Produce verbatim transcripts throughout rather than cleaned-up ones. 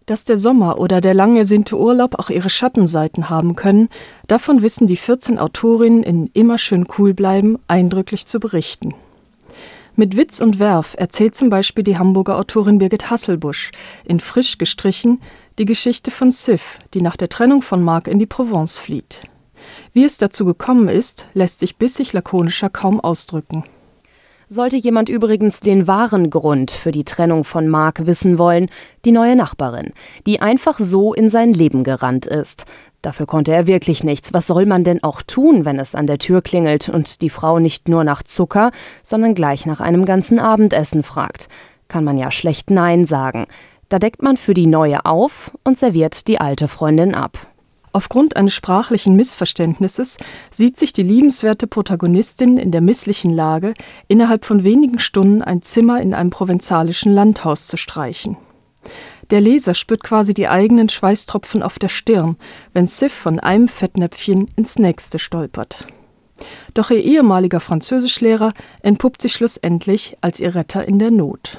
Dass der Sommer oder der lang ersehnte Urlaub auch ihre Schattenseiten haben können, davon wissen die vierzehn Autorinnen in Immer schön cool bleiben eindrücklich zu berichten. Mit Witz und Werf erzählt zum Beispiel die Hamburger Autorin Birgit Hasselbusch in Frisch gestrichen die Geschichte von Sif, die nach der Trennung von Marc in die Provence flieht. Wie es dazu gekommen ist, lässt sich bissig lakonischer kaum ausdrücken. Sollte jemand übrigens den wahren Grund für die Trennung von Marc wissen wollen, die neue Nachbarin, die einfach so in sein Leben gerannt ist. Dafür konnte er wirklich nichts. Was soll man denn auch tun, wenn es an der Tür klingelt und die Frau nicht nur nach Zucker, sondern gleich nach einem ganzen Abendessen fragt? Kann man ja schlecht Nein sagen. Da deckt man für die Neue auf und serviert die alte Freundin ab. Aufgrund eines sprachlichen Missverständnisses sieht sich die liebenswerte Protagonistin in der misslichen Lage, innerhalb von wenigen Stunden ein Zimmer in einem provenzalischen Landhaus zu streichen. Der Leser spürt quasi die eigenen Schweißtropfen auf der Stirn, wenn Sif von einem Fettnäpfchen ins nächste stolpert. Doch ihr ehemaliger Französischlehrer entpuppt sich schlussendlich als ihr Retter in der Not.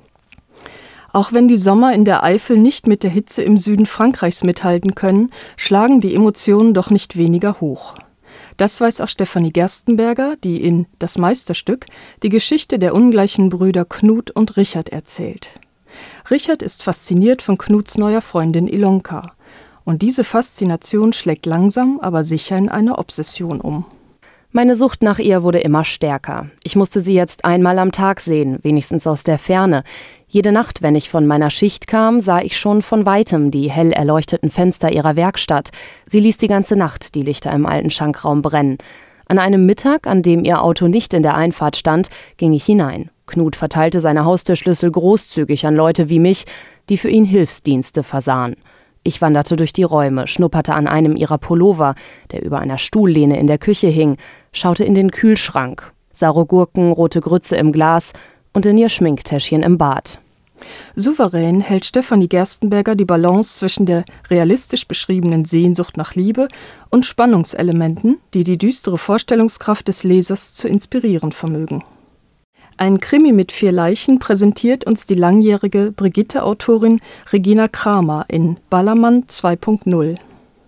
Auch wenn die Sommer in der Eifel nicht mit der Hitze im Süden Frankreichs mithalten können, schlagen die Emotionen doch nicht weniger hoch. Das weiß auch Stefanie Gerstenberger, die in Das Meisterstück die Geschichte der ungleichen Brüder Knut und Richard erzählt. Richard ist fasziniert von Knuts neuer Freundin Ilonka. Und diese Faszination schlägt langsam, aber sicher in eine Obsession um. Meine Sucht nach ihr wurde immer stärker. Ich musste sie jetzt einmal am Tag sehen, wenigstens aus der Ferne. Jede Nacht, wenn ich von meiner Schicht kam, sah ich schon von Weitem die hell erleuchteten Fenster ihrer Werkstatt. Sie ließ die ganze Nacht die Lichter im alten Schankraum brennen. An einem Mittag, an dem ihr Auto nicht in der Einfahrt stand, ging ich hinein. Knut verteilte seine Haustürschlüssel großzügig an Leute wie mich, die für ihn Hilfsdienste versahen. Ich wanderte durch die Räume, schnupperte an einem ihrer Pullover, der über einer Stuhllehne in der Küche hing, schaute in den Kühlschrank, saure Gurken, rote Grütze im Glas und in ihr Schminktäschchen im Bad. Souverän hält Stefanie Gerstenberger die Balance zwischen der realistisch beschriebenen Sehnsucht nach Liebe und Spannungselementen, die die düstere Vorstellungskraft des Lesers zu inspirieren vermögen. Ein Krimi mit vier Leichen präsentiert uns die langjährige Brigitte-Autorin Regina Kramer in Ballermann zwei Punkt null.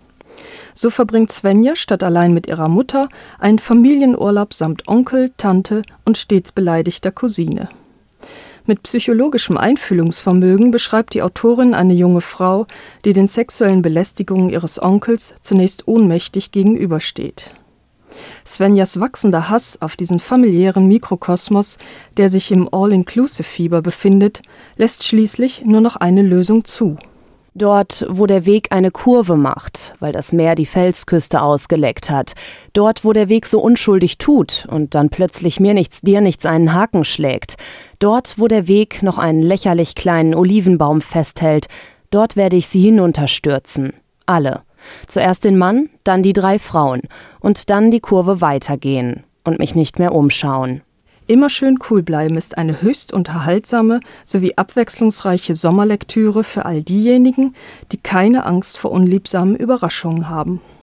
So verbringt Svenja statt allein mit ihrer Mutter einen Familienurlaub samt Onkel, Tante und stets beleidigter Cousine. Mit psychologischem Einfühlungsvermögen beschreibt die Autorin eine junge Frau, die den sexuellen Belästigungen ihres Onkels zunächst ohnmächtig gegenübersteht. Svenjas wachsender Hass auf diesen familiären Mikrokosmos, der sich im All-Inclusive-Fieber befindet, lässt schließlich nur noch eine Lösung zu. Dort, wo der Weg eine Kurve macht, weil das Meer die Felsküste ausgeleckt hat. Dort, wo der Weg so unschuldig tut und dann plötzlich mir nichts, dir nichts einen Haken schlägt. Dort, wo der Weg noch einen lächerlich kleinen Olivenbaum festhält. Dort werde ich sie hinunterstürzen. Alle. Zuerst den Mann, dann die drei Frauen und dann die Kurve weitergehen und mich nicht mehr umschauen. Immer schön cool bleiben ist eine höchst unterhaltsame sowie abwechslungsreiche Sommerlektüre für all diejenigen, die keine Angst vor unliebsamen Überraschungen haben.